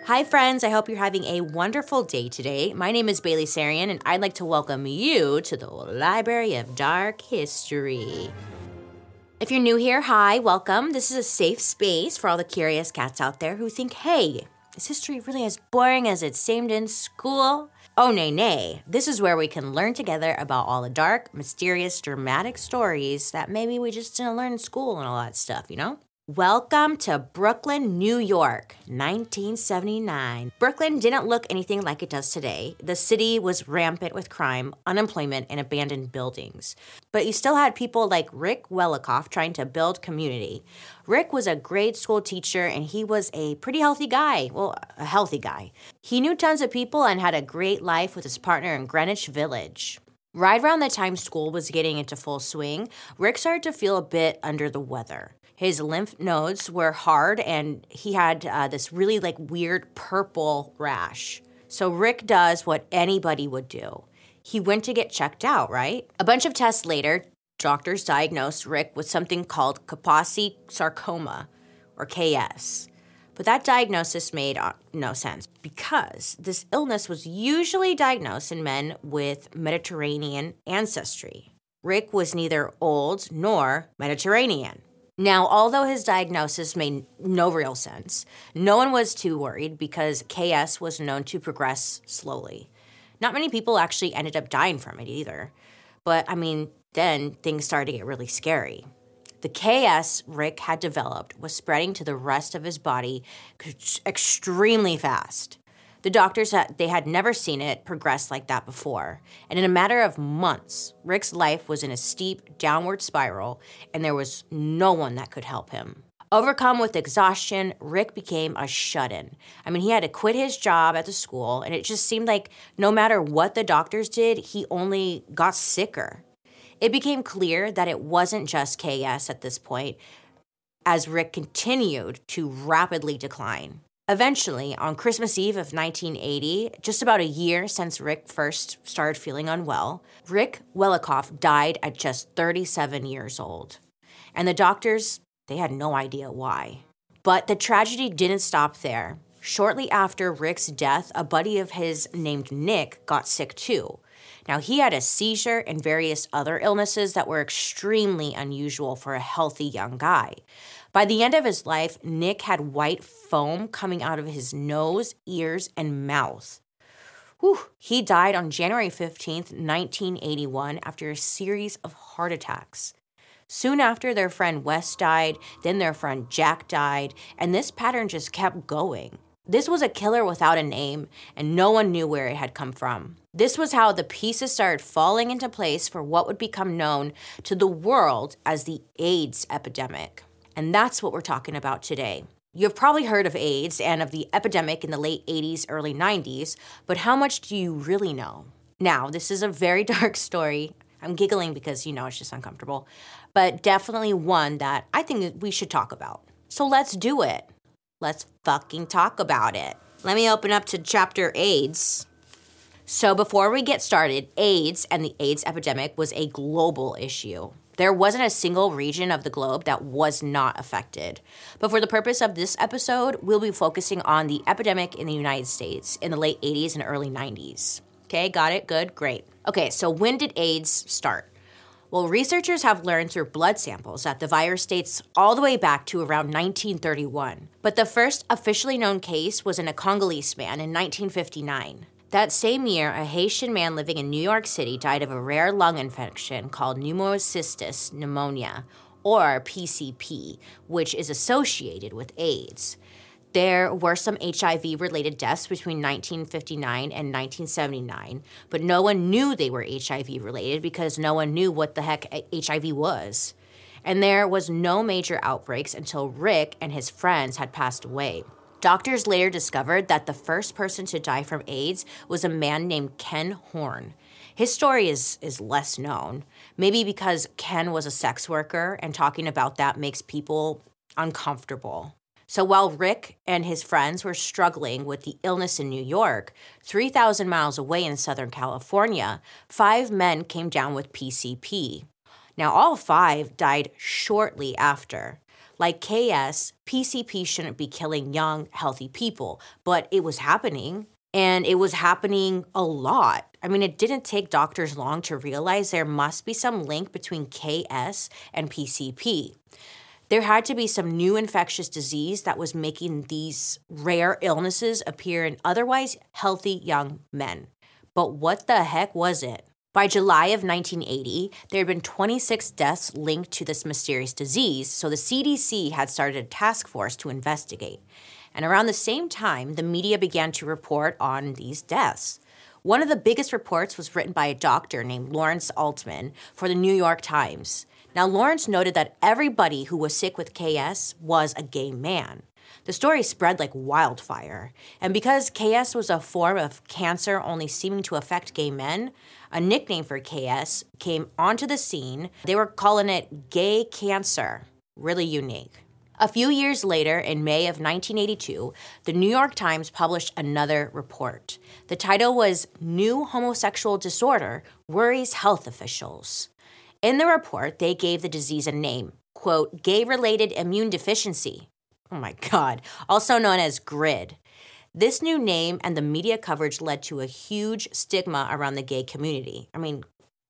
Hi, friends. I hope you're having a wonderful day today. My name is Bailey Sarian, and I'd like to welcome you to the Library of Dark History. If you're new here, hi, welcome. This is a safe space for all the curious cats out there who think, hey, is history really as boring as it seemed in school? Oh, nay, nay. This is where we can learn together about all the dark, mysterious, dramatic stories that maybe we just didn't learn in school and all that stuff, you know? Welcome to Brooklyn, New York, 1979. Brooklyn didn't look anything like it does today. The city was rampant with crime, unemployment, and abandoned buildings. But you still had people like Rick Welikoff trying to build community. Rick was a grade school teacher, and he was a pretty healthy guy. Well, a healthy guy. He knew tons of people and had a great life with his partner in Greenwich Village. Right around the time school was getting into full swing, Rick started to feel a bit under the weather. His lymph nodes were hard, and he had this really weird purple rash. So Rick does what anybody would do. He went to get checked out, right? A bunch of tests later, doctors diagnosed Rick with something called Kaposi sarcoma, or KS. But that diagnosis made no sense because this illness was usually diagnosed in men with Mediterranean ancestry. Rick was neither old nor Mediterranean. Now, although his diagnosis made no real sense, no one was too worried because KS was known to progress slowly. Not many people actually ended up dying from it either. But, then things started to get really scary. The KS Rick had developed was spreading to the rest of his body extremely fast. The doctors they had never seen it progress like that before. And in a matter of months, Rick's life was in a steep downward spiral, and there was no one that could help him. Overcome with exhaustion, Rick became a shut-in. He had to quit his job at the school, and it just seemed like no matter what the doctors did, he only got sicker. It became clear that it wasn't just KS at this point, as Rick continued to rapidly decline. Eventually, on Christmas Eve of 1980, just about a year since Rick first started feeling unwell, Rick Welikoff died at just 37 years old. And the doctors, they had no idea why. But the tragedy didn't stop there. Shortly after Rick's death, a buddy of his named Nick got sick too. Now, he had a seizure and various other illnesses that were extremely unusual for a healthy young guy. By the end of his life, Nick had white foam coming out of his nose, ears, and mouth. He died on January 15th, 1981, after a series of heart attacks. Soon after, their friend Wes died, then their friend Jack died, and this pattern just kept going. This was a killer without a name, and no one knew where it had come from. This was how the pieces started falling into place for what would become known to the world as the AIDS epidemic. And that's what we're talking about today. You've probably heard of AIDS and of the epidemic in the late 80s, early 90s, but how much do you really know? Now, this is a very dark story. I'm giggling because, it's just uncomfortable, but definitely one that I think we should talk about. So let's do it. Let's fucking talk about it. Let me open up to chapter AIDS. So before we get started, AIDS and the AIDS epidemic was a global issue. There wasn't a single region of the globe that was not affected. But for the purpose of this episode, we'll be focusing on the epidemic in the United States in the late 80s and early 90s. Okay, got it? Good, great. Okay, so when did AIDS start? Well, researchers have learned through blood samples that the virus dates all the way back to around 1931. But the first officially known case was in a Congolese man in 1959. That same year, a Haitian man living in New York City died of a rare lung infection called pneumocystis pneumonia, or PCP, which is associated with AIDS. There were some HIV-related deaths between 1959 and 1979, but no one knew they were HIV-related because no one knew what the heck HIV was. And there was no major outbreaks until Rick and his friends had passed away. Doctors later discovered that the first person to die from AIDS was a man named Ken Horn. His story is less known, maybe because Ken was a sex worker and talking about that makes people uncomfortable. So while Rick and his friends were struggling with the illness in New York, 3,000 miles away in Southern California, 5 men came down with PCP. Now, all 5 died shortly after. Like KS, PCP shouldn't be killing young, healthy people, but it was happening. And it was happening a lot. I mean, it didn't take doctors long to realize there must be some link between KS and PCP. There had to be some new infectious disease that was making these rare illnesses appear in otherwise healthy young men. But what the heck was it? By July of 1980, there had been 26 deaths linked to this mysterious disease, so the CDC had started a task force to investigate. And around the same time, the media began to report on these deaths. One of the biggest reports was written by a doctor named Lawrence Altman for the New York Times. Now, Lawrence noted that everybody who was sick with KS was a gay man. The story spread like wildfire. And because KS was a form of cancer only seeming to affect gay men, a nickname for KS came onto the scene. They were calling it gay cancer. Really unique. A few years later, in May of 1982, the New York Times published another report. The title was New Homosexual Disorder Worries Health Officials. In the report, they gave the disease a name, quote, gay-related immune deficiency. Oh my God, also known as GRID. This new name and the media coverage led to a huge stigma around the gay community. I mean,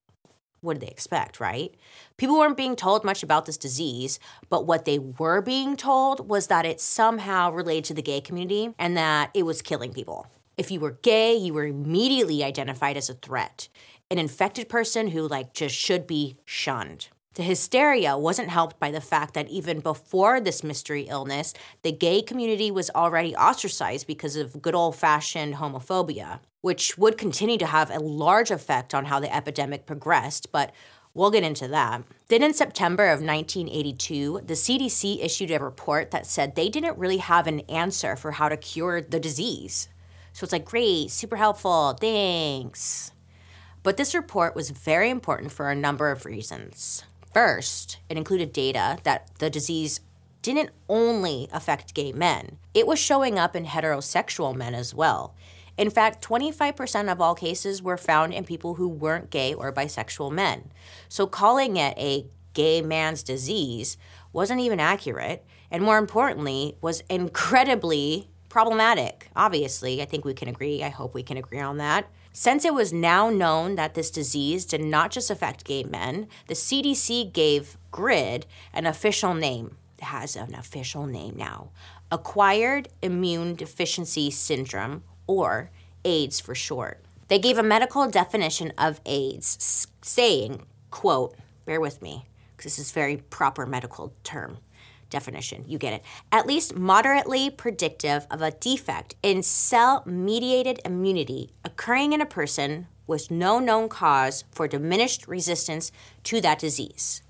what did they expect, right? People weren't being told much about this disease, but what they were being told was that it somehow related to the gay community and that it was killing people. If you were gay, you were immediately identified as a threat, an infected person who just should be shunned. The hysteria wasn't helped by the fact that even before this mystery illness, the gay community was already ostracized because of good old-fashioned homophobia, which would continue to have a large effect on how the epidemic progressed, but we'll get into that. Then in September of 1982, the CDC issued a report that said they didn't really have an answer for how to cure the disease. So it's great, super helpful, thanks. But this report was very important for a number of reasons. First, it included data that the disease didn't only affect gay men. It was showing up in heterosexual men as well. In fact, 25% of all cases were found in people who weren't gay or bisexual men. So calling it a gay man's disease wasn't even accurate, and more importantly, was incredibly problematic. Obviously, I think we can agree. I hope we can agree on that. Since it was now known that this disease did not just affect gay men, the CDC gave GRID an official name. It has an official name now. Acquired Immune Deficiency Syndrome, or AIDS for short. They gave a medical definition of AIDS, saying, quote, bear with me, because this is a very proper medical term. Definition, you get it. At least moderately predictive of a defect in cell-mediated immunity occurring in a person with no known cause for diminished resistance to that disease.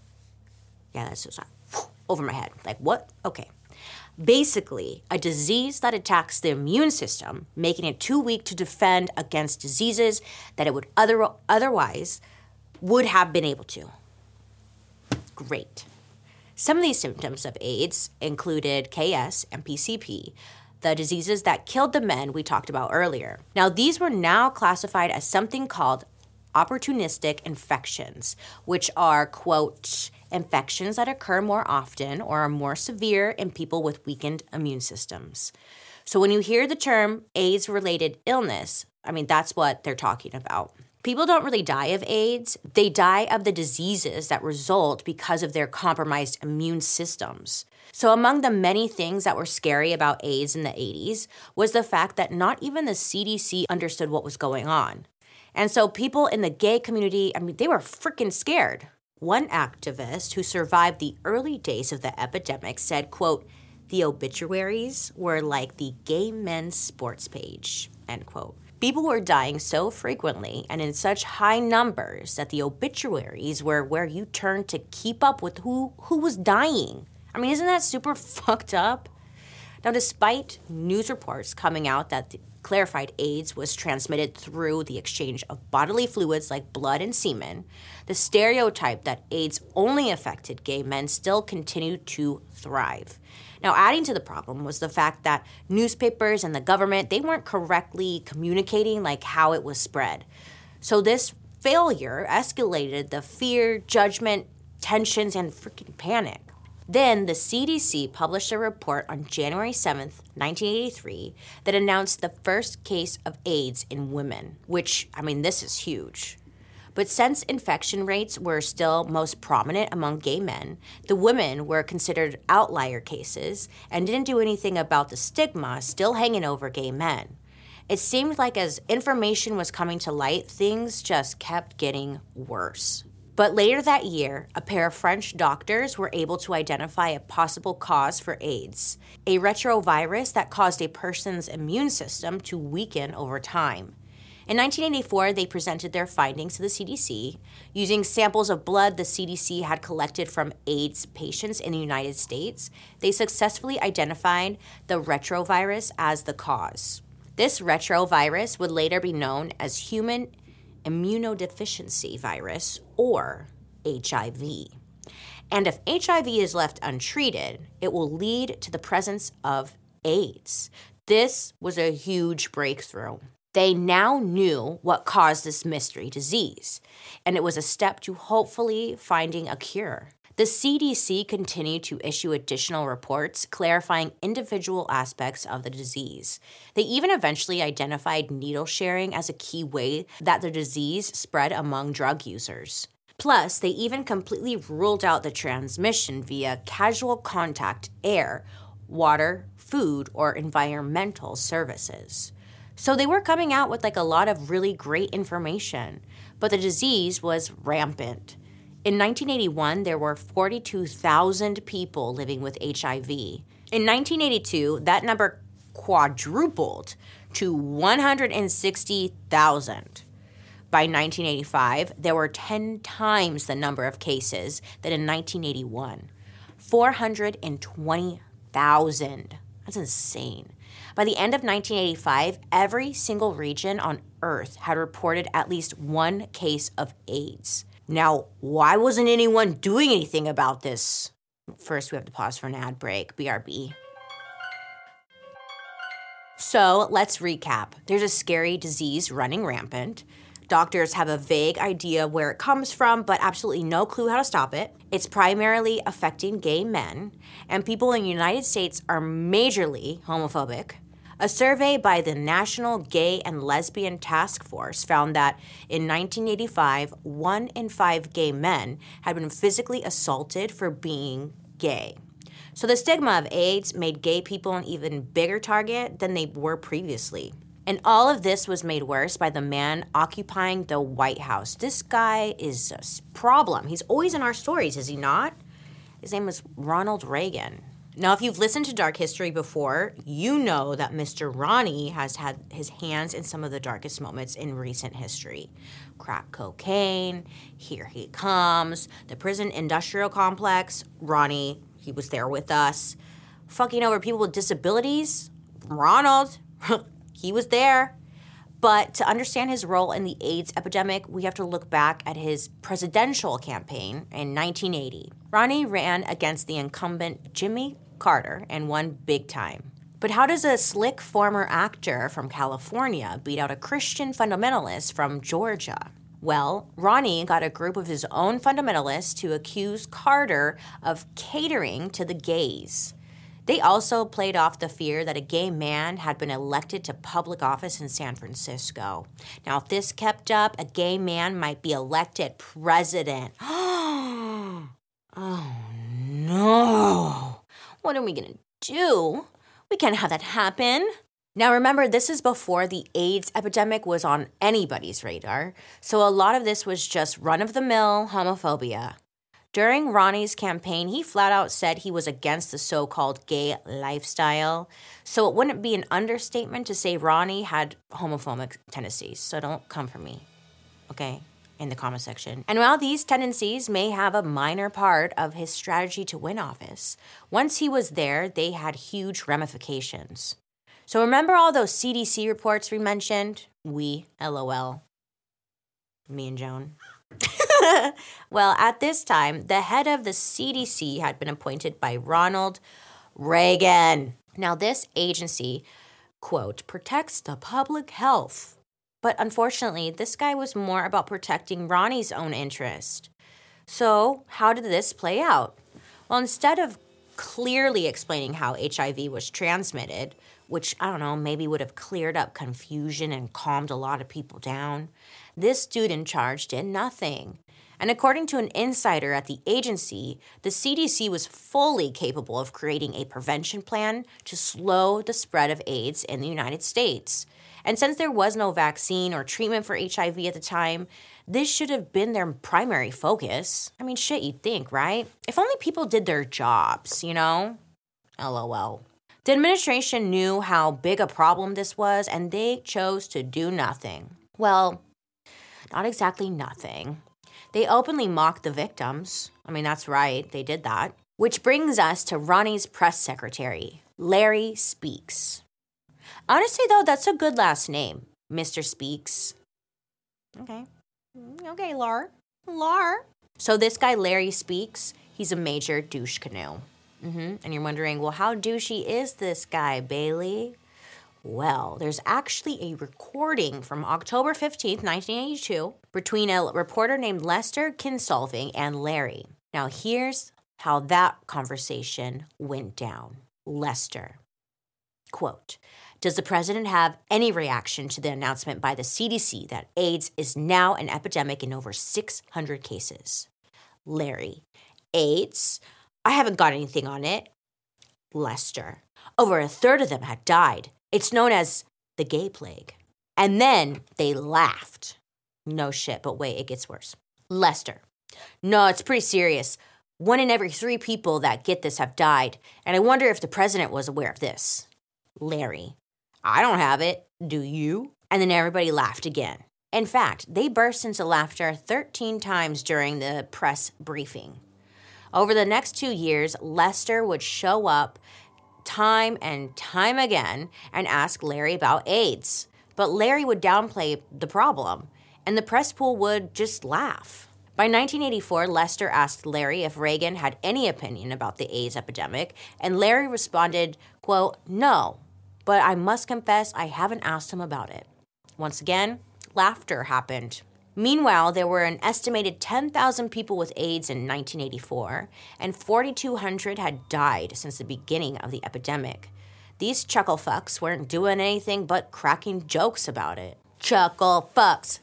Yeah, that's just over my head. What? Okay. Basically, a disease that attacks the immune system, making it too weak to defend against diseases that it would otherwise would have been able to. Great. Some of these symptoms of AIDS included KS and PCP, the diseases that killed the men we talked about earlier. Now, these were now classified as something called opportunistic infections, which are, quote, infections that occur more often or are more severe in people with weakened immune systems. So when you hear the term AIDS-related illness, that's what they're talking about. People don't really die of AIDS. They die of the diseases that result because of their compromised immune systems. So among the many things that were scary about AIDS in the 80s was the fact that not even the CDC understood what was going on. And so people in the gay community, they were freaking scared. One activist who survived the early days of the epidemic said, quote, the obituaries were like the gay men's sports page, end quote. People were dying so frequently and in such high numbers that the obituaries were where you turned to keep up with who was dying. Isn't that super fucked up? Now, despite news reports coming out that clarified AIDS was transmitted through the exchange of bodily fluids like blood and semen, the stereotype that AIDS only affected gay men still continued to thrive. Now, adding to the problem was the fact that newspapers and the government, they weren't correctly communicating how it was spread. So this failure escalated the fear, judgment, tensions, and freaking panic. Then the CDC published a report on January 7th, 1983, that announced the first case of AIDS in women, which, this is huge. But since infection rates were still most prominent among gay men, the women were considered outlier cases and didn't do anything about the stigma still hanging over gay men. It seemed like as information was coming to light, things just kept getting worse. But later that year, a pair of French doctors were able to identify a possible cause for AIDS, a retrovirus that caused a person's immune system to weaken over time. In 1984, they presented their findings to the CDC. Using samples of blood the CDC had collected from AIDS patients in the United States, they successfully identified the retrovirus as the cause. This retrovirus would later be known as human immunodeficiency virus, or HIV. And if HIV is left untreated, it will lead to the presence of AIDS. This was a huge breakthrough. They now knew what caused this mystery disease, and it was a step to hopefully finding a cure. The CDC continued to issue additional reports clarifying individual aspects of the disease. They even eventually identified needle sharing as a key way that the disease spread among drug users. Plus, they even completely ruled out the transmission via casual contact, air, water, food, or environmental services. So they were coming out with a lot of really great information, but the disease was rampant. In 1981, there were 42,000 people living with HIV. In 1982, that number quadrupled to 160,000. By 1985, there were 10 times the number of cases than in 1981. 420,000. That's insane. By the end of 1985, every single region on Earth had reported at least one case of AIDS. Now, why wasn't anyone doing anything about this? First, we have to pause for an ad break. BRB. So, let's recap. There's a scary disease running rampant. Doctors have a vague idea where it comes from, but absolutely no clue how to stop it. It's primarily affecting gay men, and people in the United States are majorly homophobic. A survey by the National Gay and Lesbian Task Force found that in 1985, 1 in 5 gay men had been physically assaulted for being gay. So the stigma of AIDS made gay people an even bigger target than they were previously. And all of this was made worse by the man occupying the White House. This guy is a problem. He's always in our stories, is he not? His name was Ronald Reagan. Now, if you've listened to Dark History before, you know that Mr. Ronnie has had his hands in some of the darkest moments in recent history. Crack cocaine, here he comes, the prison industrial complex, Ronnie, he was there with us. Fucking over people with disabilities, Ronald, he was there. But to understand his role in the AIDS epidemic, we have to look back at his presidential campaign in 1980. Ronnie ran against the incumbent Jimmy Carter and won big time. But how does a slick former actor from California beat out a Christian fundamentalist from Georgia? Well, Ronnie got a group of his own fundamentalists to accuse Carter of catering to the gays. They also played off the fear that a gay man had been elected to public office in San Francisco. Now, if this kept up, a gay man might be elected president. Oh, no. What are we going to do? We can't have that happen. Now, remember, this is before the AIDS epidemic was on anybody's radar, so a lot of this was just run-of-the-mill homophobia. During Ronnie's campaign, he flat out said he was against the so-called gay lifestyle. So it wouldn't be an understatement to say Ronnie had homophobic tendencies. So don't come for me, okay, in the comment section. And while these tendencies may have a minor part of his strategy to win office, once he was there, they had huge ramifications. So remember all those CDC reports we mentioned? LOL. Me and Joan. Well, at this time, the head of the CDC had been appointed by Ronald Reagan. Now, this agency, quote, protects the public health. But unfortunately, this guy was more about protecting Ronnie's own interest. So, how did this play out? Well, instead of clearly explaining how HIV was transmitted, which, I don't know, maybe would have cleared up confusion and calmed a lot of people down, this dude in charge did nothing. And according to an insider at the agency, the CDC was fully capable of creating a prevention plan to slow the spread of AIDS in the United States. And since there was no vaccine or treatment for HIV at the time, this should have been their primary focus. I mean, shit, you'd think, right? If only people did their jobs, you know? LOL. The administration knew how big a problem this was, and they chose to do nothing. Well, not exactly nothing. They openly mocked the victims. I mean, that's right, they did that. Which brings us to Ronnie's press secretary, Larry Speakes. Honestly, though, that's a good last name, Mr. Speakes. Okay, Lar. So this guy, Larry Speakes, he's a major douche canoe. And you're wondering, well, how douchey is this guy, Bailey? Well, there's actually a recording from October 15th, 1982, between a reporter named Lester Kinsolving and Larry. Now, here's how that conversation went down. Lester, quote, "Does the president have any reaction to the announcement by the CDC that AIDS is now an epidemic in over 600 cases?" Larry, "AIDS? I haven't got anything on it." Lester, "Over a third of them had died. It's known as the gay plague." And then they laughed. No shit, but wait, it gets worse. Lester, "No, it's pretty serious. 1 in every 3 people that get this have died, and I wonder if the president was aware of this." Larry, "I don't have it. Do you?" And then everybody laughed again. In fact, they burst into laughter 13 times during the press briefing. Over the next 2 years, Lester would show up time and time again and ask Larry about AIDS. But Larry would downplay the problem, and the press pool would just laugh. By 1984, Lester asked Larry if Reagan had any opinion about the AIDS epidemic, and Larry responded, quote, "No, but I must confess I haven't asked him about it." Once again, laughter happened. Meanwhile, there were an estimated 10,000 people with AIDS in 1984, and 4,200 had died since the beginning of the epidemic. These chuckle fucks weren't doing anything but cracking jokes about it. Chuckle fucks.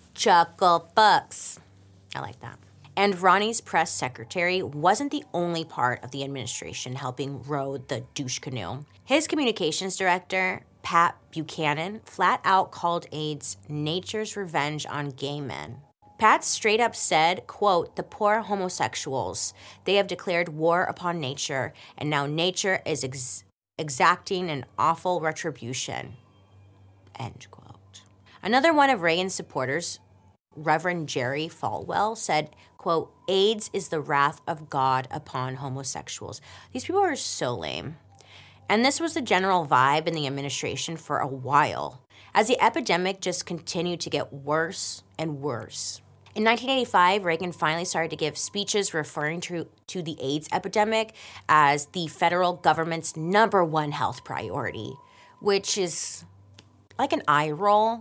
I like that. And Ronnie's press secretary wasn't the only part of the administration helping row the douche canoe. His communications director, Pat Buchanan, flat out called AIDS nature's revenge on gay men. Pat straight up said, quote, "The poor homosexuals, they have declared war upon nature, and now nature is exacting an awful retribution," end quote. Another one of Reagan's supporters, Reverend Jerry Falwell, said, quote, "AIDS is the wrath of God upon homosexuals." These people are so lame. And this was the general vibe in the administration for a while, as the epidemic just continued to get worse and worse. In 1985, Reagan finally started to give speeches referring to the AIDS epidemic as the federal government's #1 health priority, which is like an eye roll,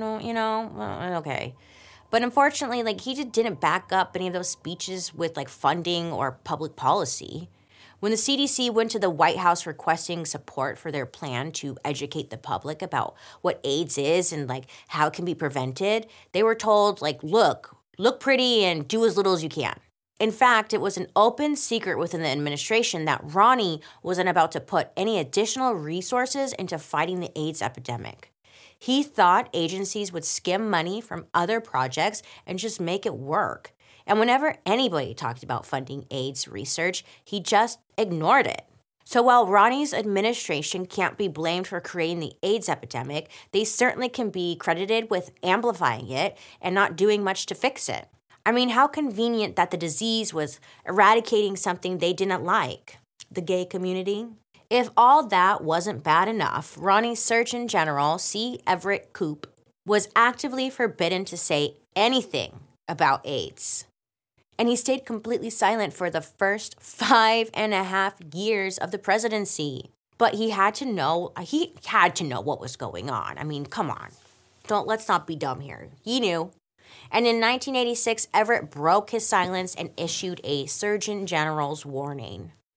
okay. But unfortunately, he just didn't back up any of those speeches with funding or public policy. When the CDC went to the White House requesting support for their plan to educate the public about what AIDS is and how it can be prevented, they were told look pretty and do as little as you can. In fact, it was an open secret within the administration that Ronnie wasn't about to put any additional resources into fighting the AIDS epidemic. He thought agencies would skim money from other projects and just make it work. And whenever anybody talked about funding AIDS research, he just ignored it. So while Ronnie's administration can't be blamed for creating the AIDS epidemic, they certainly can be credited with amplifying it and not doing much to fix it. I mean, how convenient that the disease was eradicating something they didn't like, the gay community. If all that wasn't bad enough, Ronnie's Surgeon General, C. Everett Koop, was actively forbidden to say anything about AIDS. And he stayed completely silent for the first 5.5 years of the presidency. But he had to know what was going on. I mean, come on. Let's not be dumb here. He knew. And in 1986, Everett broke his silence and issued a Surgeon General's warning.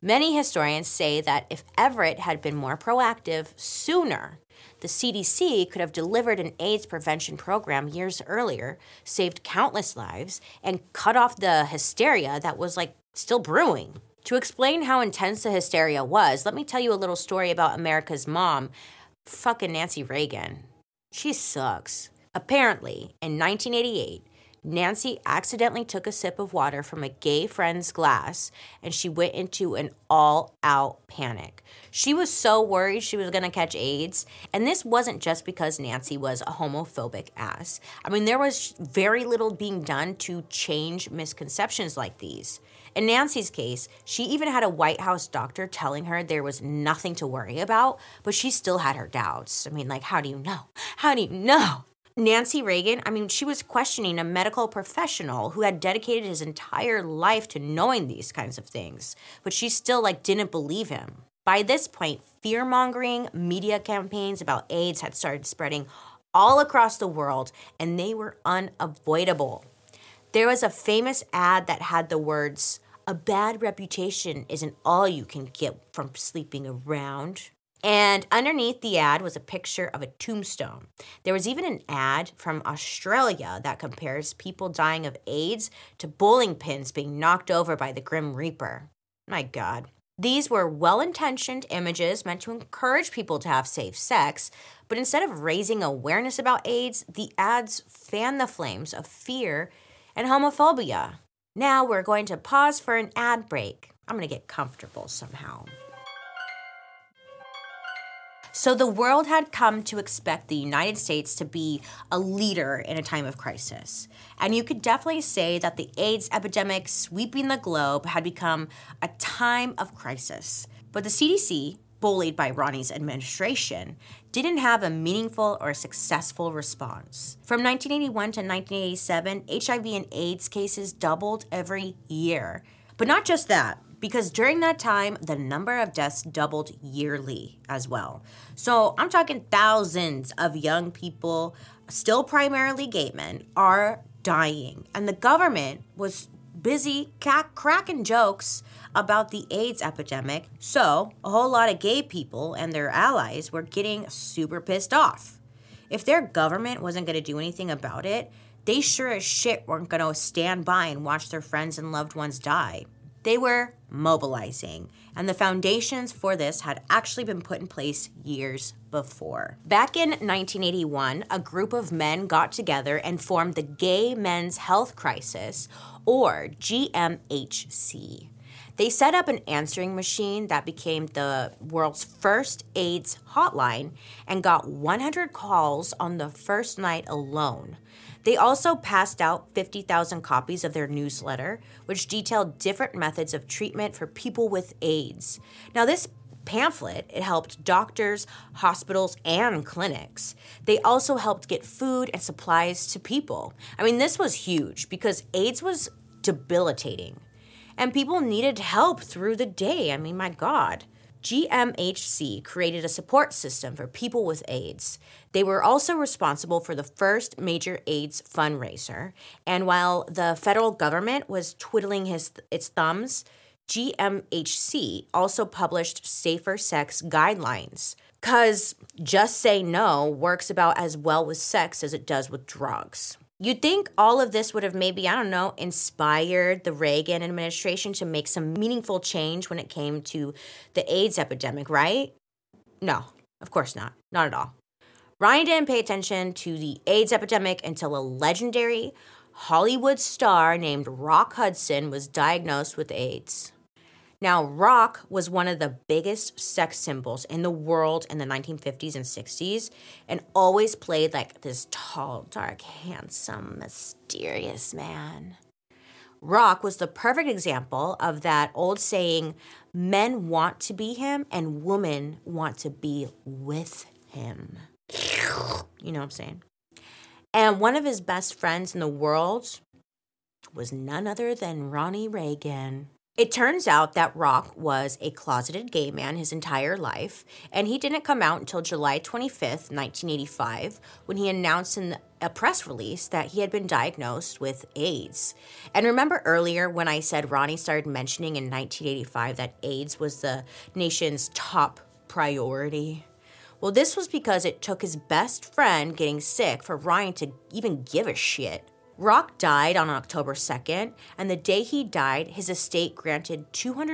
Many historians say that if Everett had been more proactive sooner, the CDC could have delivered an AIDS prevention program years earlier, saved countless lives, and cut off the hysteria that was still brewing. To explain how intense the hysteria was, let me tell you a little story about America's mom, fucking Nancy Reagan. She sucks. Apparently, in 1988, Nancy accidentally took a sip of water from a gay friend's glass and she went into an all-out panic. She was so worried she was going to catch AIDS, and this wasn't just because Nancy was a homophobic ass. I mean, there was very little being done to change misconceptions like these. In Nancy's case, she even had a White House doctor telling her there was nothing to worry about, but she still had her doubts. I mean, how do you know? How do you know? Nancy Reagan, she was questioning a medical professional who had dedicated his entire life to knowing these kinds of things, but she still didn't believe him. By this point, fear-mongering media campaigns about AIDS had started spreading all across the world, and they were unavoidable. There was a famous ad that had the words, "A bad reputation isn't all you can get from sleeping around." And underneath the ad was a picture of a tombstone. There was even an ad from Australia that compares people dying of AIDS to bowling pins being knocked over by the Grim Reaper. My God. These were well-intentioned images meant to encourage people to have safe sex, but instead of raising awareness about AIDS, the ads fanned the flames of fear and homophobia. Now we're going to pause for an ad break. I'm going to get comfortable somehow. So the world had come to expect the United States to be a leader in a time of crisis. And you could definitely say that the AIDS epidemic sweeping the globe had become a time of crisis. But the CDC, bullied by Ronnie's administration, didn't have a meaningful or successful response. From 1981 to 1987, HIV and AIDS cases doubled every year. But not just that. Because during that time, the number of deaths doubled yearly as well. So I'm talking thousands of young people, still primarily gay men, are dying. And the government was busy cracking jokes about the AIDS epidemic. So a whole lot of gay people and their allies were getting super pissed off. If their government wasn't going to do anything about it, they sure as shit weren't going to stand by and watch their friends and loved ones die. They were mobilizing, and the foundations for this had actually been put in place years before. Back in 1981, a group of men got together and formed the Gay Men's Health Crisis, or GMHC. They set up an answering machine that became the world's first AIDS hotline and got 100 calls on the first night alone. They also passed out 50,000 copies of their newsletter, which detailed different methods of treatment for people with AIDS. Now, this pamphlet, it helped doctors, hospitals, and clinics. They also helped get food and supplies to people. This was huge because AIDS was debilitating, and people needed help through the day. My God. GMHC created a support system for people with AIDS. They were also responsible for the first major AIDS fundraiser. And while the federal government was twiddling its thumbs, GMHC also published safer sex guidelines. Because just say no works about as well with sex as it does with drugs. You'd think all of this would have maybe, inspired the Reagan administration to make some meaningful change when it came to the AIDS epidemic, right? No, of course not. Not at all. Ronnie didn't pay attention to the AIDS epidemic until a legendary Hollywood star named Rock Hudson was diagnosed with AIDS. Now, Rock was one of the biggest sex symbols in the world in the 1950s and 60s and always played this tall, dark, handsome, mysterious man. Rock was the perfect example of that old saying, men want to be him and women want to be with him. You know what I'm saying? And one of his best friends in the world was none other than Ronnie Reagan. It turns out that Rock was a closeted gay man his entire life, and he didn't come out until July 25th, 1985, when he announced in a press release that he had been diagnosed with AIDS. And remember earlier when I said Ronnie started mentioning in 1985 that AIDS was the nation's top priority? Well, this was because it took his best friend getting sick for Ryan to even give a shit. Rock died on October 2nd, and the day he died, his estate granted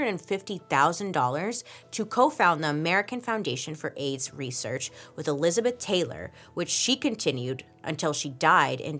$250,000 to co-found the American Foundation for AIDS Research with Elizabeth Taylor, which she continued until she died in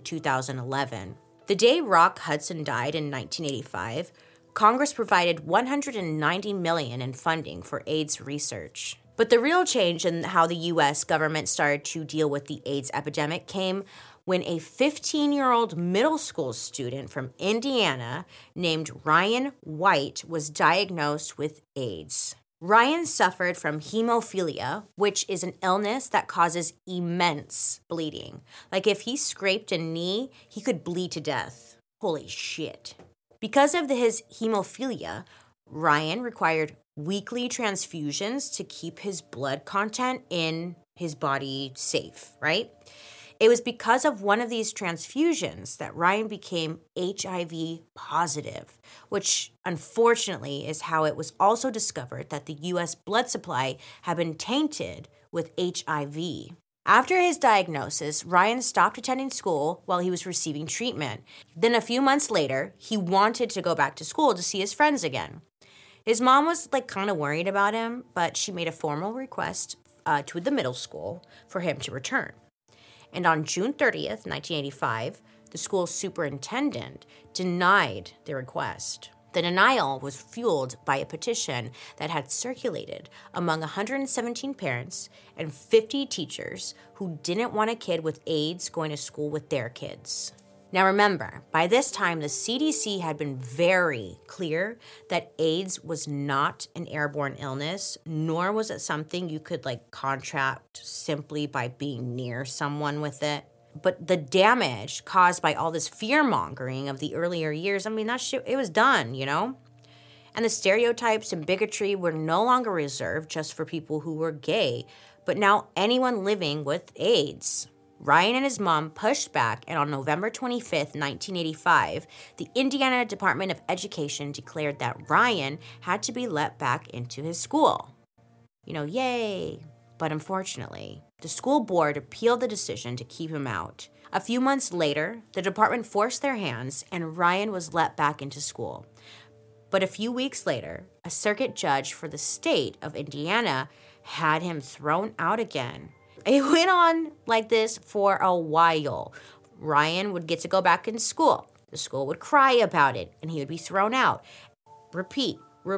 2011. The day Rock Hudson died in 1985, Congress provided $190 million in funding for AIDS research. But the real change in how the U.S. government started to deal with the AIDS epidemic came when a 15-year-old middle school student from Indiana named Ryan White was diagnosed with AIDS. Ryan suffered from hemophilia, which is an illness that causes immense bleeding. Like if he scraped a knee, he could bleed to death. Holy shit. Because of his hemophilia, Ryan required weekly transfusions to keep his blood content in his body safe, right? It was because of one of these transfusions that Ryan became HIV positive, which unfortunately is how it was also discovered that the U.S. blood supply had been tainted with HIV. After his diagnosis, Ryan stopped attending school while he was receiving treatment. Then a few months later, he wanted to go back to school to see his friends again. His mom was kind of worried about him, but she made a formal request to the middle school for him to return. And on June 30th, 1985, the school superintendent denied the request. The denial was fueled by a petition that had circulated among 117 parents and 50 teachers who didn't want a kid with AIDS going to school with their kids. Now remember, by this time, the CDC had been very clear that AIDS was not an airborne illness, nor was it something you could contract simply by being near someone with it. But the damage caused by all this fear-mongering of the earlier years, that shit, it was done, And the stereotypes and bigotry were no longer reserved just for people who were gay, but now anyone living with AIDS. Ryan and his mom pushed back, and on November 25th, 1985, the Indiana Department of Education declared that Ryan had to be let back into his school. Yay! But unfortunately, the school board appealed the decision to keep him out. A few months later, the department forced their hands, and Ryan was let back into school. But a few weeks later, a circuit judge for the state of Indiana had him thrown out again. It went on like this for a while. Ryan would get to go back in school. The school would cry about it, and he would be thrown out. Repeat.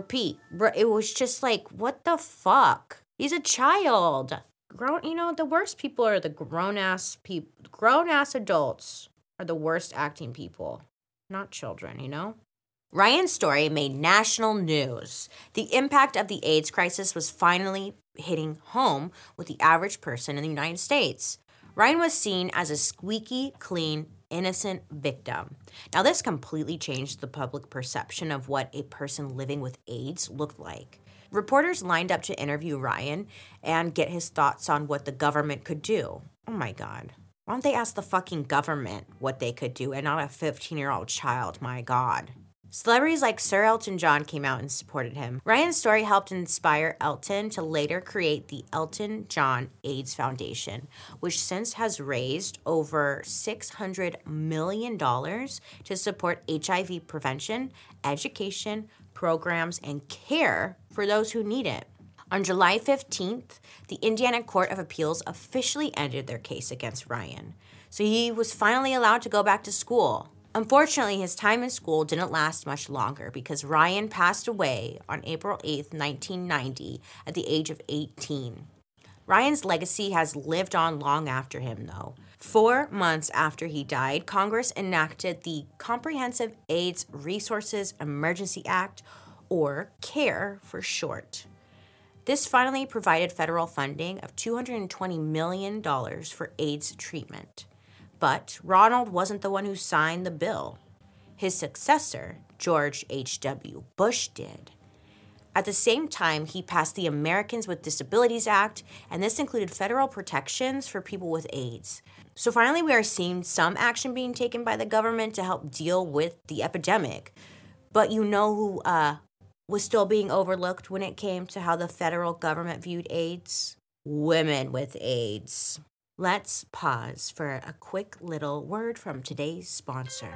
It was just what the fuck? He's a child. The worst people are the grown-ass people. Grown-ass adults are the worst acting people, not children, Ryan's story made national news. The impact of the AIDS crisis was finally hitting home with the average person in the United States. Ryan was seen as a squeaky clean, innocent victim. Now, this completely changed the public perception of what a person living with AIDS looked like. Reporters lined up to interview Ryan and get his thoughts on what the government could do. Oh my God. Why don't they ask the fucking government what they could do and not a 15-year-old child? My God. Celebrities like Sir Elton John came out and supported him. Ryan's story helped inspire Elton to later create the Elton John AIDS Foundation, which since has raised over $600 million to support HIV prevention, education, programs, and care for those who need it. On July 15th, the Indiana Court of Appeals officially ended their case against Ryan, so he was finally allowed to go back to school. Unfortunately, his time in school didn't last much longer because Ryan passed away on April 8th, 1990, at the age of 18. Ryan's legacy has lived on long after him, though. 4 months after he died, Congress enacted the Comprehensive AIDS Resources Emergency Act, or CARE for short. This finally provided federal funding of $220 million for AIDS treatment. But Ronald wasn't the one who signed the bill. His successor, George H.W. Bush, did. At the same time, he passed the Americans with Disabilities Act, and this included federal protections for people with AIDS. So finally, we are seeing some action being taken by the government to help deal with the epidemic. But you know who was still being overlooked when it came to how the federal government viewed AIDS? Women with AIDS. Let's pause for a quick little word from today's sponsor.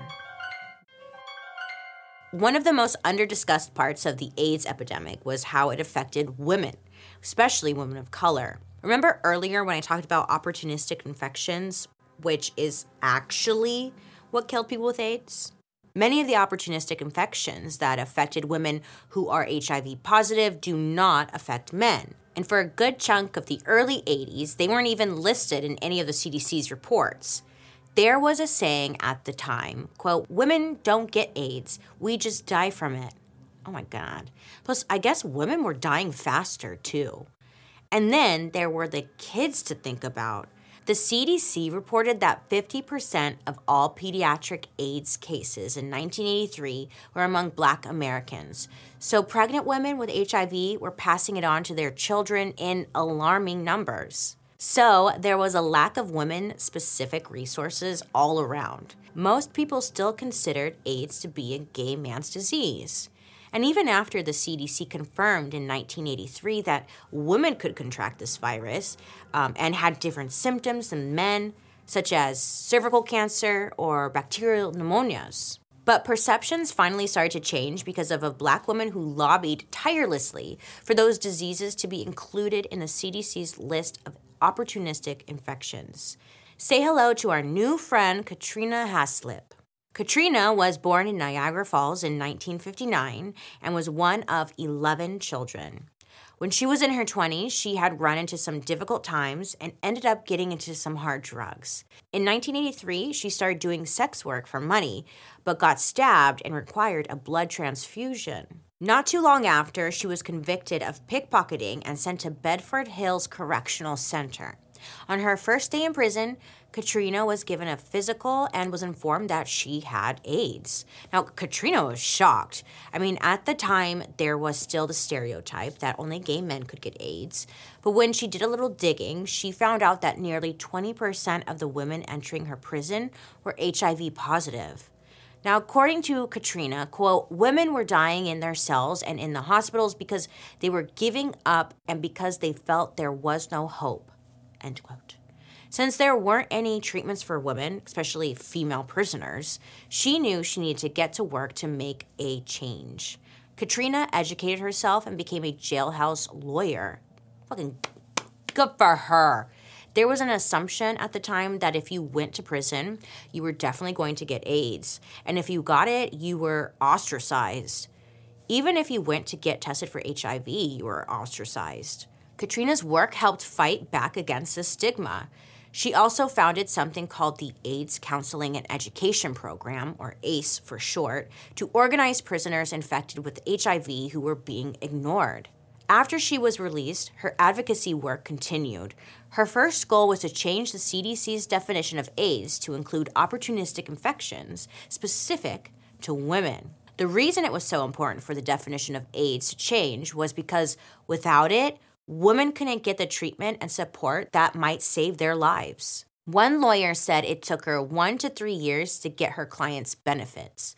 One of the most underdiscussed parts of the AIDS epidemic was how it affected women, especially women of color. Remember earlier when I talked about opportunistic infections, which is actually what killed people with AIDS? Many of the opportunistic infections that affected women who are HIV positive do not affect men. And for a good chunk of the early 80s, they weren't even listed in any of the CDC's reports. There was a saying at the time, quote, "Women don't get AIDS, we just die from it." Oh my God. Plus, I guess women were dying faster too. And then there were the kids to think about. The CDC reported that 50% of all pediatric AIDS cases in 1983 were among Black Americans. So pregnant women with HIV were passing it on to their children in alarming numbers. So there was a lack of women-specific resources all around. Most people still considered AIDS to be a gay man's disease. And even after the CDC confirmed in 1983 that women could contract this virus and had different symptoms than men, such as cervical cancer or bacterial pneumonias. But perceptions finally started to change because of a Black woman who lobbied tirelessly for those diseases to be included in the CDC's list of opportunistic infections. Say hello to our new friend, Katrina Haslip. Katrina was born in Niagara Falls in 1959 and was one of 11 children. When she was in her 20s, she had run into some difficult times and ended up getting into some hard drugs. In 1983, she started doing sex work for money, but got stabbed and required a blood transfusion. Not too long after, she was convicted of pickpocketing and sent to Bedford Hills Correctional Center. On her first day in prison, Katrina was given a physical and was informed that she had AIDS. Now, Katrina was shocked. I mean, at the time, there was still the stereotype that only gay men could get AIDS. But when she did a little digging, she found out that nearly 20% of the women entering her prison were HIV positive. Now, according to Katrina, quote, "Women were dying in their cells and in the hospitals because they were giving up and because they felt there was no hope," end quote. Since there weren't any treatments for women, especially female prisoners, she knew she needed to get to work to make a change. Katrina educated herself and became a jailhouse lawyer. Fucking good for her. There was an assumption at the time that if you went to prison, you were definitely going to get AIDS. And if you got it, you were ostracized. Even if you went to get tested for HIV, you were ostracized. Katrina's work helped fight back against this stigma. She also founded something called the AIDS Counseling and Education Program, or ACE for short, to organize prisoners infected with HIV who were being ignored. After she was released, her advocacy work continued. Her first goal was to change the CDC's definition of AIDS to include opportunistic infections specific to women. The reason it was so important for the definition of AIDS to change was because without it, women couldn't get the treatment and support that might save their lives. One lawyer said it took her 1 to 3 years to get her clients benefits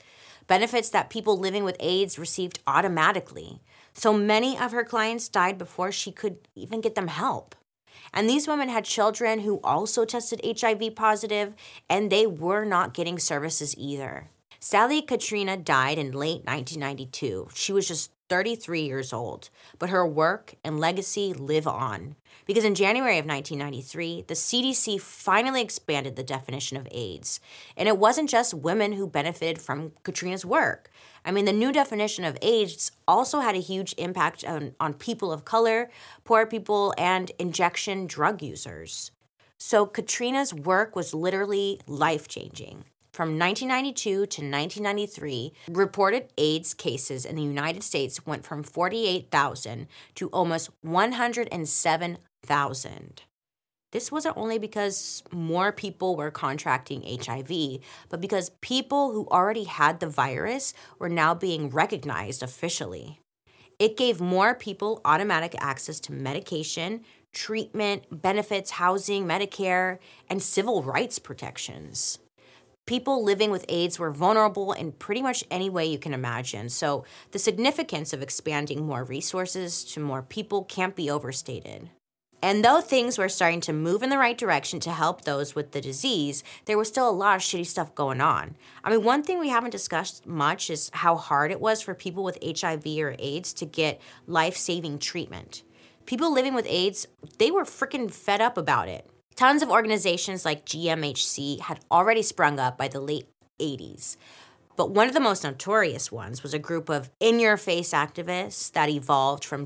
that people living with AIDS received automatically. So many of her clients died before she could even get them help. And these women had children who also tested HIV positive, and they were not getting services either. Sadly, Katrina died in late 1992. She was just 33 years old, but her work and legacy live on. Because in January of 1993, the CDC finally expanded the definition of AIDS. And it wasn't just women who benefited from Katrina's work. I mean, the new definition of AIDS also had a huge impact on people of color, poor people, and injection drug users. So Katrina's work was literally life-changing. From 1992 to 1993, reported AIDS cases in the United States went from 48,000 to almost 107,000. This wasn't only because more people were contracting HIV, but because people who already had the virus were now being recognized officially. It gave more people automatic access to medication, treatment, benefits, housing, Medicare, and civil rights protections. People living with AIDS were vulnerable in pretty much any way you can imagine, so the significance of expanding more resources to more people can't be overstated. And though things were starting to move in the right direction to help those with the disease, there was still a lot of shitty stuff going on. I mean, one thing we haven't discussed much is how hard it was for people with HIV or AIDS to get life-saving treatment. People living with AIDS, they were freaking fed up about it. Tons of organizations like GMHC had already sprung up by the late 80s. But one of the most notorious ones was a group of in-your-face activists that evolved from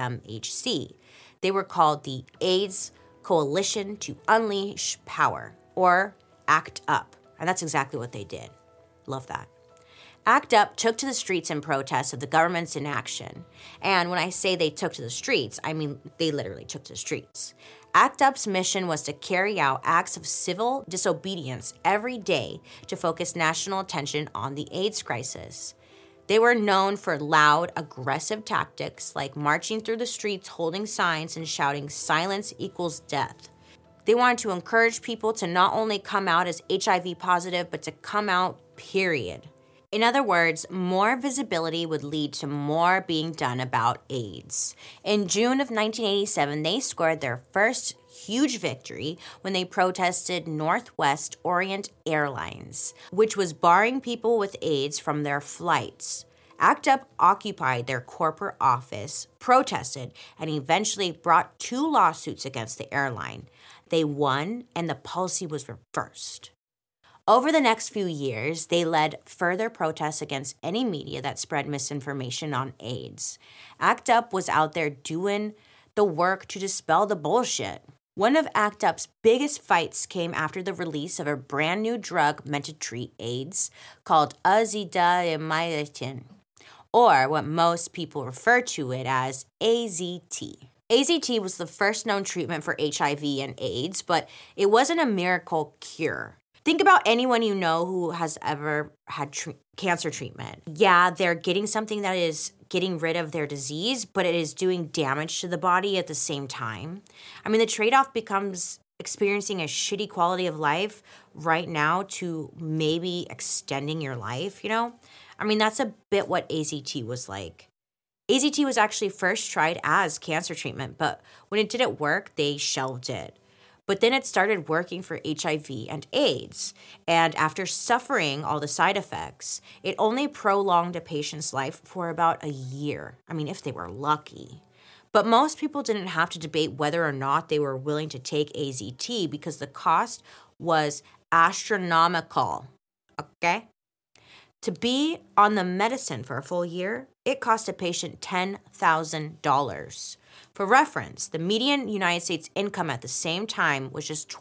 GMHC. They were called the AIDS Coalition to Unleash Power, or ACT UP. And that's exactly what they did. Love that. ACT UP took to the streets in protest of the government's inaction. And when I say they took to the streets, I mean they literally took to the streets. ACT UP's mission was to carry out acts of civil disobedience every day to focus national attention on the AIDS crisis. They were known for loud, aggressive tactics like marching through the streets, holding signs, and shouting, "Silence equals death." They wanted to encourage people to not only come out as HIV positive, but to come out, period. In other words, more visibility would lead to more being done about AIDS. In June of 1987, they scored their first huge victory when they protested Northwest Orient Airlines, which was barring people with AIDS from their flights. ACT UP occupied their corporate office, protested, and eventually brought 2 lawsuits against the airline. They won, and the policy was reversed. Over the next few years, they led further protests against any media that spread misinformation on AIDS. ACT UP was out there doing the work to dispel the bullshit. One of ACT UP's biggest fights came after the release of a brand new drug meant to treat AIDS called azithromycin, or what most people refer to it as AZT. AZT was the first known treatment for HIV and AIDS, but it wasn't a miracle cure. Think about anyone you know who has ever had cancer treatment. Yeah, they're getting something that is getting rid of their disease, but it is doing damage to the body at the same time. I mean, the trade-off becomes experiencing a shitty quality of life right now to maybe extending your life, you know? I mean, that's a bit what AZT was like. AZT was actually first tried as cancer treatment, but when it didn't work, they shelved it. But then it started working for HIV and AIDS. And after suffering all the side effects, it only prolonged a patient's life for about a year. I mean, if they were lucky. But most people didn't have to debate whether or not they were willing to take AZT because the cost was astronomical. Okay? To be on the medicine for a full year, it cost a patient $10,000. For reference, the median United States income at the same time was just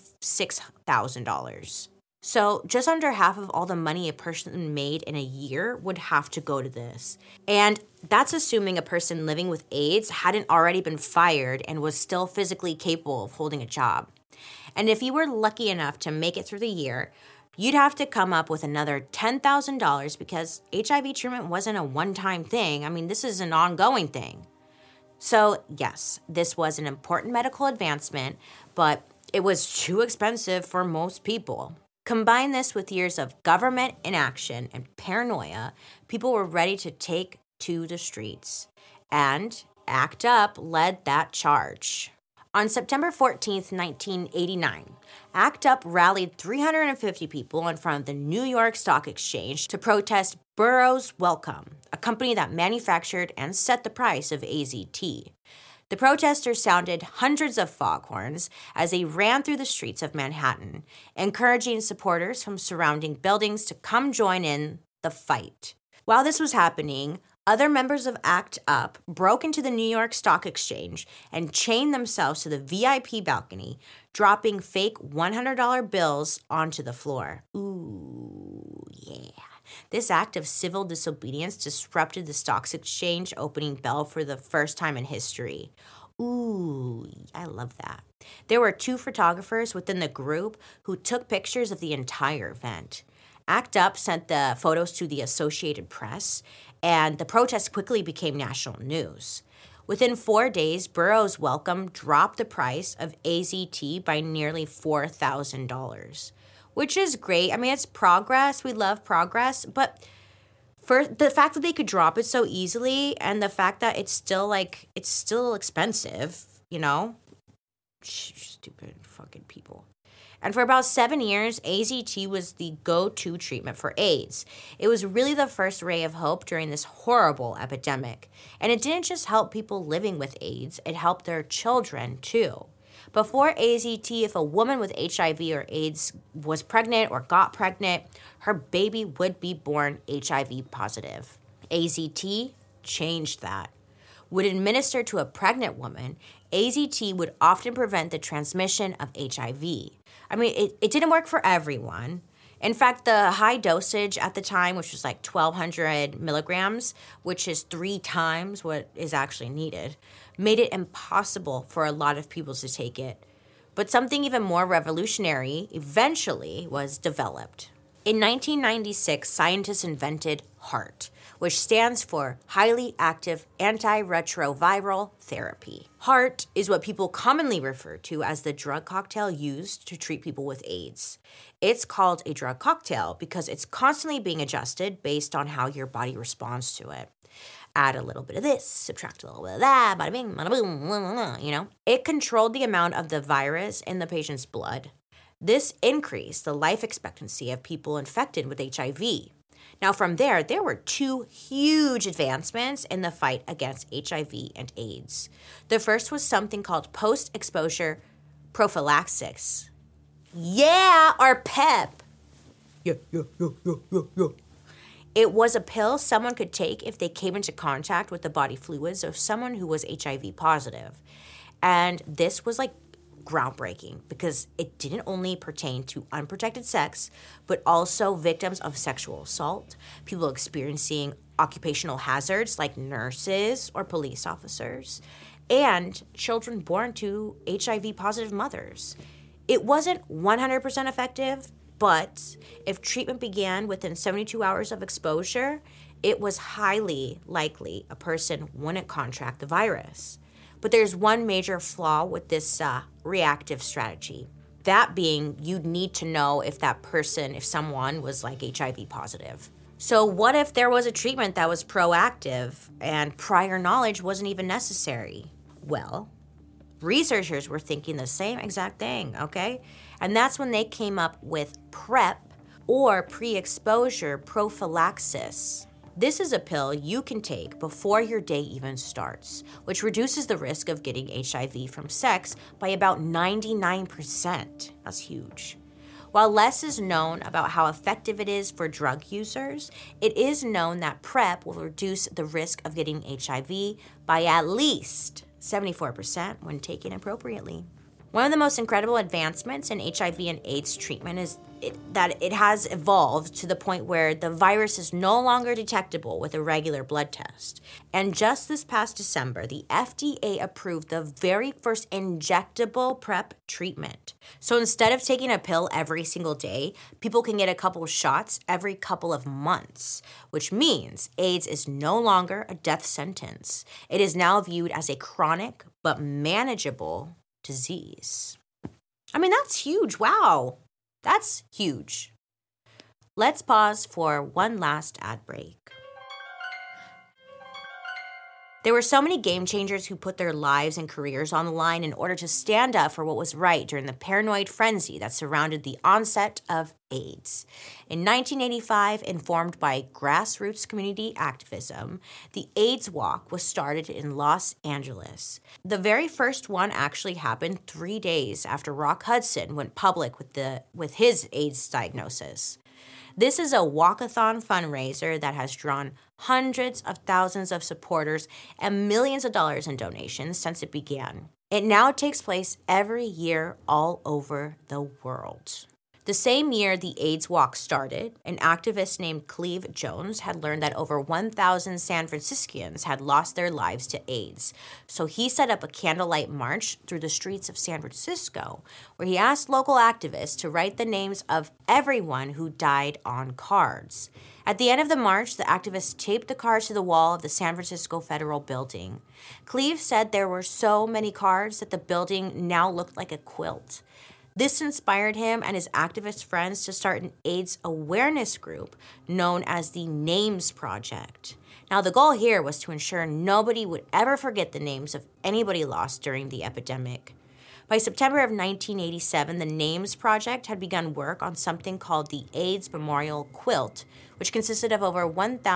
$26,000. So just under half of all the money a person made in a year would have to go to this. And that's assuming a person living with AIDS hadn't already been fired and was still physically capable of holding a job. And if you were lucky enough to make it through the year, you'd have to come up with another $10,000 because HIV treatment wasn't a one-time thing. I mean, this is an ongoing thing. So, yes, this was an important medical advancement, but it was too expensive for most people. Combine this with years of government inaction and paranoia, people were ready to take to the streets. And ACT UP led that charge. On September 14th, 1989, ACT UP rallied 350 people in front of the New York Stock Exchange to protest Burroughs Wellcome, a company that manufactured and set the price of AZT. The protesters sounded hundreds of foghorns as they ran through the streets of Manhattan, encouraging supporters from surrounding buildings to come join in the fight. While this was happening, other members of ACT UP broke into the New York Stock Exchange and chained themselves to the VIP balcony, dropping fake $100 bills onto the floor. Ooh, yeah. This act of civil disobedience disrupted the stock exchange opening bell for the first time in history. Ooh, I love that. There were 2 photographers within the group who took pictures of the entire event. ACT UP sent the photos to the Associated Press, and the protest quickly became national news. Within 4 days, Burroughs Wellcome dropped the price of AZT by nearly $4,000, which is great. I mean, it's progress. We love progress, but for the fact that they could drop it so easily and the fact that it's still expensive, stupid fucking people. And for about 7 years, AZT was the go-to treatment for AIDS. It was really the first ray of hope during this horrible epidemic. And it didn't just help people living with AIDS, it helped their children too. Before AZT, if a woman with HIV or AIDS was pregnant or got pregnant, her baby would be born HIV positive. AZT changed that. When administered to a pregnant woman, AZT would often prevent the transmission of HIV. I mean, it didn't work for everyone. In fact, the high dosage at the time, which was like 1,200 milligrams, which is 3 times what is actually needed, made it impossible for a lot of people to take it. But something even more revolutionary eventually was developed. In 1996, scientists invented HAART, which stands for Highly Active Antiretroviral Therapy. HAART is what people commonly refer to as the drug cocktail used to treat people with AIDS. It's called a drug cocktail because it's constantly being adjusted based on how your body responds to it. Add a little bit of this, subtract a little bit of that, bada bing, bada boom, It controlled the amount of the virus in the patient's blood. This increased the life expectancy of people infected with HIV. Now, from there were 2 huge advancements in the fight against HIV and AIDS. The first was something called post-exposure prophylaxis. Yeah, or PEP. Yeah. It was a pill someone could take if they came into contact with the body fluids of someone who was HIV positive. And this was like groundbreaking because it didn't only pertain to unprotected sex, but also victims of sexual assault, people experiencing occupational hazards like nurses or police officers, and children born to HIV-positive mothers. It wasn't 100% effective, but if treatment began within 72 hours of exposure, it was highly likely a person wouldn't contract the virus. But there's one major flaw with this reactive strategy. That being, you'd need to know if someone was like HIV positive. So what if there was a treatment that was proactive and prior knowledge wasn't even necessary? Well, researchers were thinking the same exact thing, okay? And that's when they came up with PrEP, or pre-exposure prophylaxis. This is a pill you can take before your day even starts, which reduces the risk of getting HIV from sex by about 99%. That's huge. While less is known about how effective it is for drug users, it is known that PrEP will reduce the risk of getting HIV by at least 74% when taken appropriately. One of the most incredible advancements in HIV and AIDS treatment is that it has evolved to the point where the virus is no longer detectable with a regular blood test. And just this past December, the FDA approved the very first injectable PrEP treatment. So instead of taking a pill every single day, people can get a couple of shots every couple of months, which means AIDS is no longer a death sentence. It is now viewed as a chronic but manageable disease. I mean, that's huge. Wow. That's huge. Let's pause for one last ad break. There were so many game changers who put their lives and careers on the line in order to stand up for what was right during the paranoid frenzy that surrounded the onset of AIDS. In 1985, informed by grassroots community activism, the AIDS Walk was started in Los Angeles. The very first one actually happened 3 days after Rock Hudson went public with his AIDS diagnosis. This is a walkathon fundraiser that has drawn hundreds of thousands of supporters and millions of dollars in donations since it began. It now takes place every year all over the world. The same year the AIDS Walk started, an activist named Cleve Jones had learned that over 1,000 San Franciscans had lost their lives to AIDS. So he set up a candlelight march through the streets of San Francisco, where he asked local activists to write the names of everyone who died on cards. At the end of the march, the activists taped the cards to the wall of the San Francisco Federal Building. Cleve said there were so many cards that the building now looked like a quilt. This inspired him and his activist friends to start an AIDS awareness group known as the Names Project. Now, the goal here was to ensure nobody would ever forget the names of anybody lost during the epidemic. By September of 1987, the Names Project had begun work on something called the AIDS Memorial Quilt, which consisted of over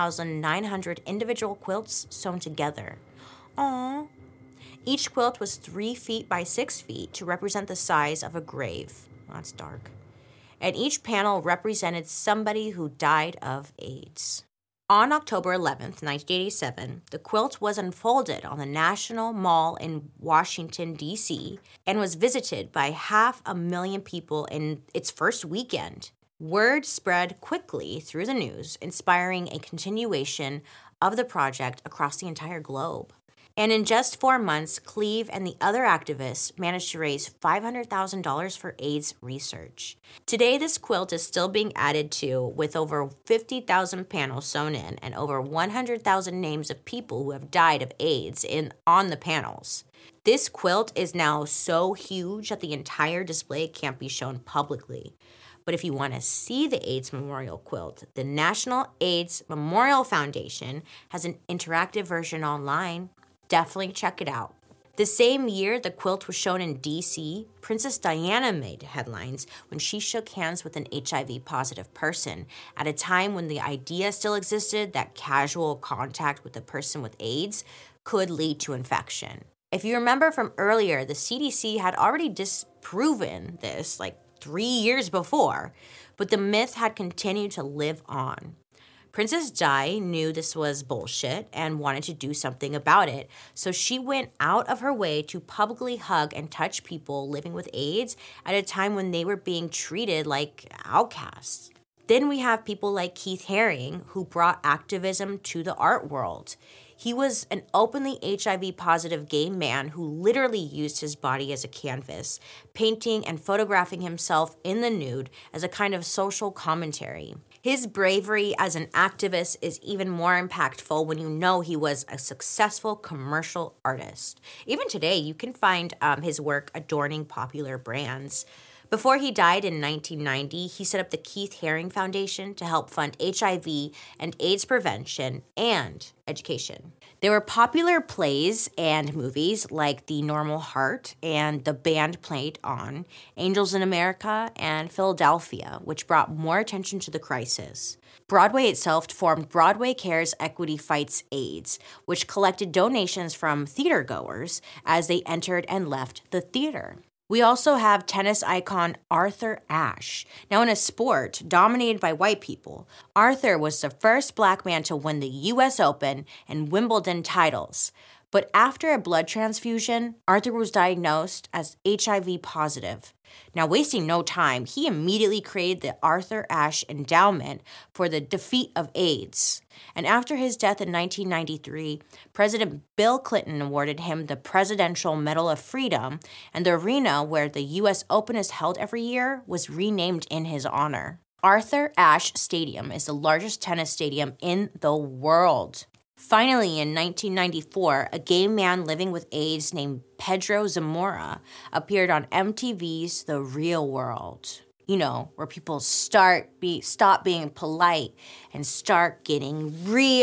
1,900 individual quilts sewn together. Aww. Each quilt was 3 feet by 6 feet to represent the size of a grave. That's dark. And each panel represented somebody who died of AIDS. On October 11th, 1987, the quilt was unfolded on the National Mall in Washington, D.C., and was visited by 500,000 people in its first weekend. Word spread quickly through the news, inspiring a continuation of the project across the entire globe. And in just 4 months, Cleve and the other activists managed to raise $500,000 for AIDS research. Today, this quilt is still being added to, with over 50,000 panels sewn in and over 100,000 names of people who have died of AIDS on the panels. This quilt is now so huge that the entire display can't be shown publicly. But if you want to see the AIDS Memorial Quilt, the National AIDS Memorial Foundation has an interactive version online. Definitely check it out. The same year the quilt was shown in D.C., Princess Diana made headlines when she shook hands with an HIV-positive person at a time when the idea still existed that casual contact with a person with AIDS could lead to infection. If you remember from earlier, the CDC had already disproven this 3 years before, but the myth had continued to live on. Princess Di knew this was bullshit and wanted to do something about it, so she went out of her way to publicly hug and touch people living with AIDS at a time when they were being treated like outcasts. Then we have people like Keith Haring, who brought activism to the art world. He was an openly HIV-positive gay man who literally used his body as a canvas, painting and photographing himself in the nude as a kind of social commentary. His bravery as an activist is even more impactful when you know he was a successful commercial artist. Even today, you can find his work adorning popular brands. Before he died in 1990, he set up the Keith Haring Foundation to help fund HIV and AIDS prevention and education. There were popular plays and movies like The Normal Heart and The Band Played On, Angels in America, and Philadelphia, which brought more attention to the crisis. Broadway itself formed Broadway Cares Equity Fights AIDS, which collected donations from theatergoers as they entered and left the theater. We also have tennis icon Arthur Ashe. Now, in a sport dominated by white people, Arthur was the first black man to win the U.S. Open and Wimbledon titles. But after a blood transfusion, Arthur was diagnosed as HIV positive. Now, wasting no time, he immediately created the Arthur Ashe Endowment for the defeat of AIDS. And after his death in 1993, President Bill Clinton awarded him the Presidential Medal of Freedom, and the arena where the U.S. Open is held every year was renamed in his honor. Arthur Ashe Stadium is the largest tennis stadium in the world. Finally, in 1994, a gay man living with AIDS named Pedro Zamora appeared on MTV's The Real World. You know, where people stop being polite and start getting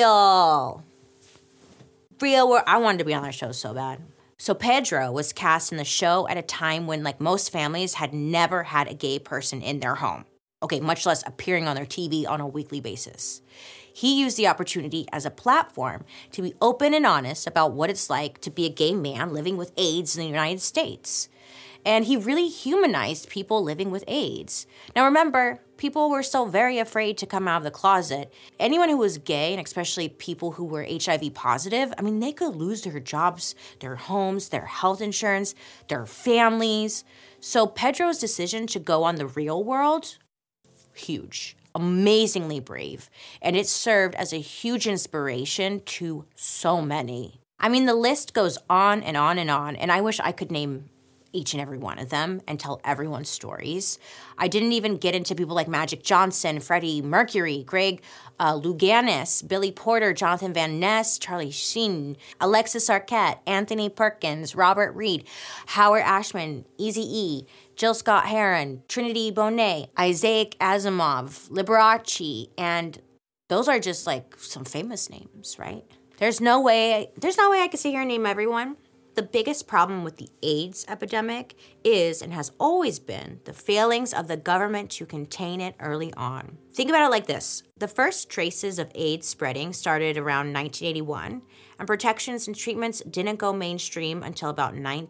real. I wanted to be on that show so bad. So Pedro was cast in the show at a time when, most families had never had a gay person in their home. Okay, much less appearing on their TV on a weekly basis. He used the opportunity as a platform to be open and honest about what it's like to be a gay man living with AIDS in the United States. And he really humanized people living with AIDS. Now remember, people were still very afraid to come out of the closet. Anyone who was gay, and especially people who were HIV positive, I mean, they could lose their jobs, their homes, their health insurance, their families. So Pedro's decision to go on The Real World, huge, amazingly brave. And it served as a huge inspiration to so many. I mean, the list goes on and on and on, and I wish I could name each and every one of them and tell everyone's stories. I didn't even get into people like Magic Johnson, Freddie Mercury, Greg Louganis, Billy Porter, Jonathan Van Ness, Charlie Sheen, Alexis Arquette, Anthony Perkins, Robert Reed, Howard Ashman, Eazy-E, Jill Scott-Heron, Trinity Bonet, Isaac Asimov, Liberace, and those are just like some famous names, right? There's no way I could sit here and name everyone. The biggest problem with the AIDS epidemic is, and has always been, the failings of the government to contain it early on. Think about it like this. The first traces of AIDS spreading started around 1981, and protections and treatments didn't go mainstream until about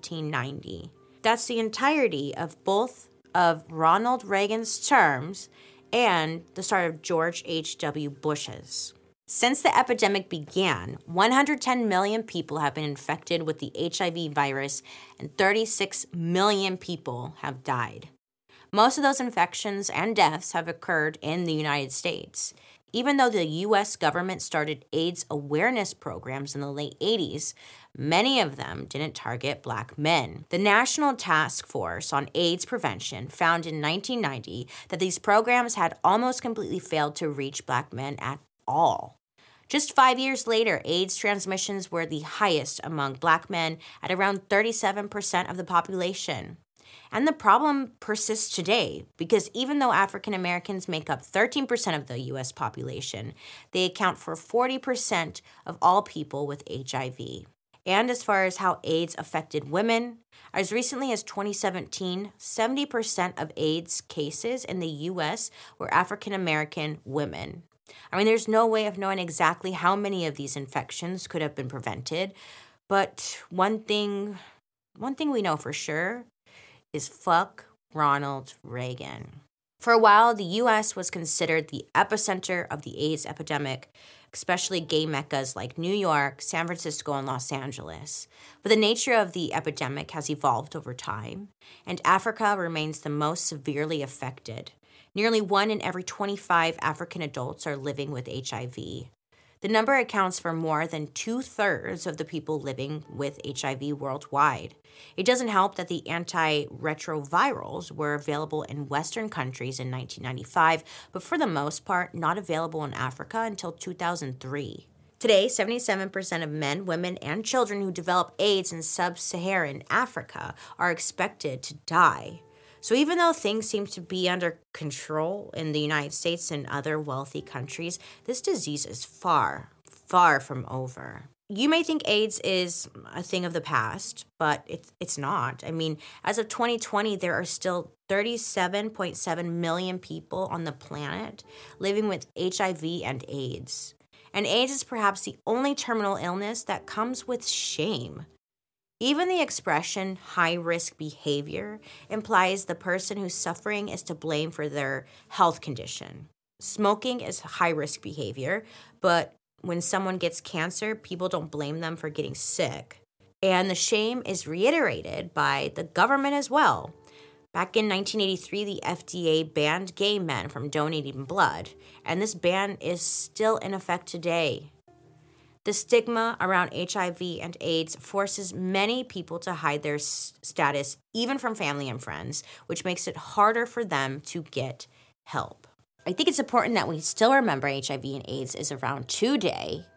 1990. That's the entirety of both of Ronald Reagan's terms and the start of George H.W. Bush's. Since the epidemic began, 110 million people have been infected with the HIV virus and 36 million people have died. Most of those infections and deaths have occurred in the United States. Even though the U.S. government started AIDS awareness programs in the late 80s, many of them didn't target Black men. The National Task Force on AIDS Prevention found in 1990 that these programs had almost completely failed to reach Black men at all. Just 5 years later, AIDS transmissions were the highest among Black men at around 37% of the population. And the problem persists today because even though African Americans make up 13% of the U.S. population, they account for 40% of all people with HIV. And as far as how AIDS affected women, as recently as 2017, 70% of AIDS cases in the U.S. were African American women. I mean, there's no way of knowing exactly how many of these infections could have been prevented, but one thing we know for sure is fuck Ronald Reagan. For a while, the U.S. was considered the epicenter of the AIDS epidemic, especially gay meccas like New York, San Francisco, and Los Angeles. But the nature of the epidemic has evolved over time, and Africa remains the most severely affected. Nearly 1 in every 25 African adults are living with HIV. The number accounts for more than 2/3 of the people living with HIV worldwide. It doesn't help that the antiretrovirals were available in Western countries in 1995, but for the most part, not available in Africa until 2003. Today, 77% of men, women, and children who develop AIDS in sub-Saharan Africa are expected to die. So even though things seem to be under control in the United States and other wealthy countries, this disease is far, far from over. You may think AIDS is a thing of the past, but it's not. I mean, as of 2020, there are still 37.7 million people on the planet living with HIV and AIDS. And AIDS is perhaps the only terminal illness that comes with shame. Even the expression high-risk behavior implies the person who's suffering is to blame for their health condition. Smoking is high-risk behavior, but when someone gets cancer, people don't blame them for getting sick. And the shame is reiterated by the government as well. Back in 1983, the FDA banned gay men from donating blood, and this ban is still in effect today. The stigma around HIV and AIDS forces many people to hide their status, even from family and friends, which makes it harder for them to get help. I think it's important that we still remember HIV and AIDS is around today.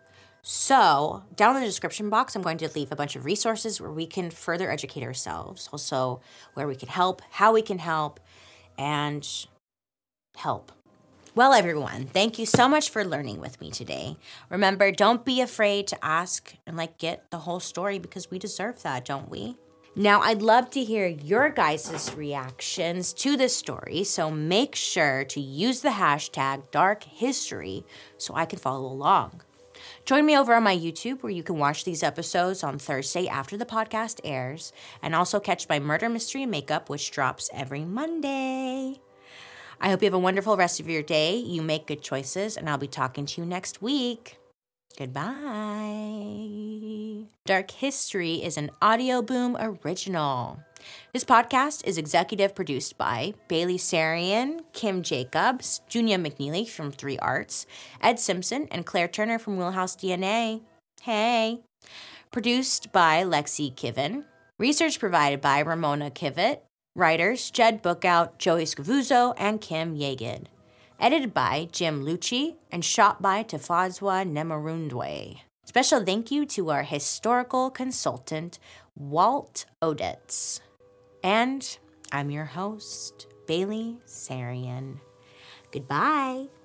So down in the description box, I'm going to leave a bunch of resources where we can further educate ourselves, also where we can help, how we can help, and help. Well, everyone, thank you so much for learning with me today. Remember, don't be afraid to ask and get the whole story because we deserve that, don't we? Now, I'd love to hear your guys' reactions to this story, so make sure to use the hashtag #DarkHistory so I can follow along. Join me over on my YouTube where you can watch these episodes on Thursday after the podcast airs, and also catch my Murder Mystery Makeup, which drops every Monday. I hope you have a wonderful rest of your day. You make good choices, and I'll be talking to you next week. Goodbye. Dark History is an Audio Boom original. This podcast is executive produced by Bailey Sarian, Kim Jacobs, Junia McNeely from 3 Arts, Ed Simpson, and Claire Turner from Wheelhouse DNA. Hey. Produced by Lexi Kiven. Research provided by Ramona Kivett. Writers Jed Bookout, Joey Scavuzzo, and Kim Yagid. Edited by Jim Lucci and shot by Tafazwa Nemarundwe. Special thank you to our historical consultant, Walt Odetz. And I'm your host, Bailey Sarian. Goodbye.